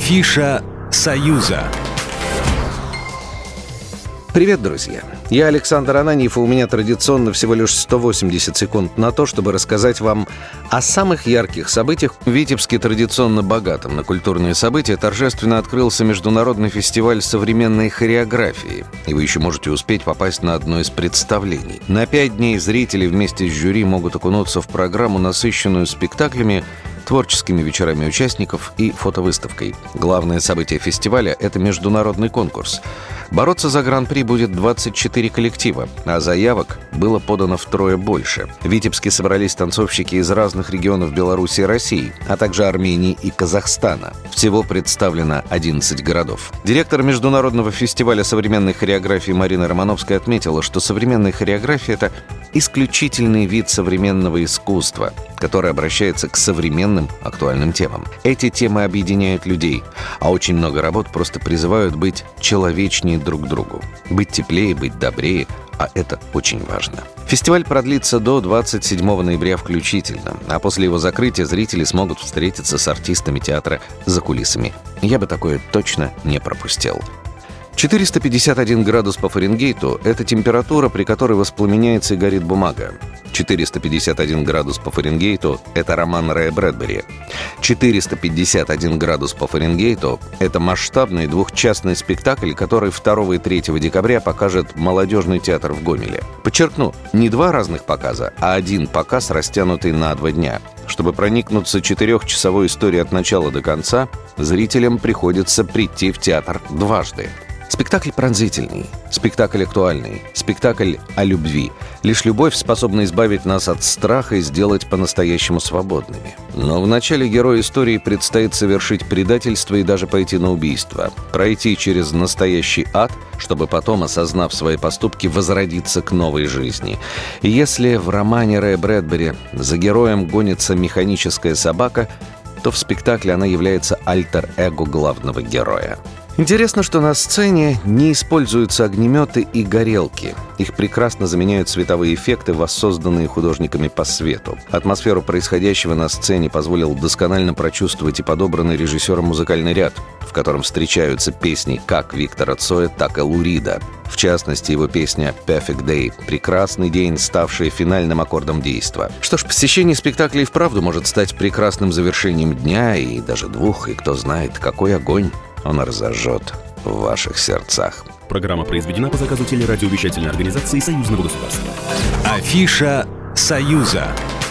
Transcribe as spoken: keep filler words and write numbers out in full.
Афиша «Союза». Привет, друзья! Я Александр Ананьев, и у меня традиционно всего лишь сто восемьдесят секунд на то, чтобы рассказать вам о самых ярких событиях. В Витебске, традиционно богатом на культурные события, торжественно открылся международный фестиваль современной хореографии. И вы еще можете успеть попасть на одно из представлений. На пять дней зрители вместе с жюри могут окунуться в программу, насыщенную спектаклями, творческими вечерами участников и фотовыставкой. Главное событие фестиваля – это международный конкурс. Бороться за гран-при будет двадцать четыре коллектива, а заявок было подано втрое больше. В Витебске собрались танцовщики из разных регионов Беларуси и России, а также Армении и Казахстана. Всего представлено одиннадцать городов. Директор Международного фестиваля современной хореографии Марина Романовская отметила, что современная хореография – это исключительный вид современного искусства, который обращается к современным актуальным темам. Эти темы объединяют людей, а очень много работ просто призывают быть человечнее друг к другу, быть теплее, быть добрее, а это очень важно. Фестиваль продлится до двадцать седьмого ноября включительно, а после его закрытия зрители смогут встретиться с артистами театра за кулисами. Я бы такое точно не пропустил. четыреста пятьдесят один градус по Фаренгейту – это температура, при которой воспламеняется и горит бумага. четыреста пятьдесят один градус по Фаренгейту – это роман Рэя Брэдбери. четыреста пятьдесят один градус по Фаренгейту – это масштабный двухчастный спектакль, который второго и третьего декабря покажет молодежный театр в Гомеле. Подчеркну, не два разных показа, а один показ, растянутый на два дня. Чтобы проникнуться четырехчасовой историей от начала до конца, зрителям приходится прийти в театр дважды. Спектакль пронзительный, спектакль актуальный, спектакль о любви. Лишь любовь способна избавить нас от страха и сделать по-настоящему свободными. Но в начале герою истории предстоит совершить предательство и даже пойти на убийство. Пройти через настоящий ад, чтобы потом, осознав свои поступки, возродиться к новой жизни. И если в романе Рэя Брэдбери за героем гонится механическая собака, то в спектакле она является альтер-эго главного героя. Интересно, что на сцене не используются огнеметы и горелки. Их прекрасно заменяют световые эффекты, воссозданные художниками по свету. Атмосферу происходящего на сцене позволил досконально прочувствовать и подобранный режиссером музыкальный ряд, в котором встречаются песни как Виктора Цоя, так и Лу Рида. В частности, его песня «Perfect Day» — «Прекрасный день», ставшая финальным аккордом действа. Что ж, посещение спектакля и вправду может стать прекрасным завершением дня и даже двух, и кто знает, какой огонь он разожжет в ваших сердцах. Программа произведена по заказу телерадиовещательной организации Союзного государства. Афиша «Союза».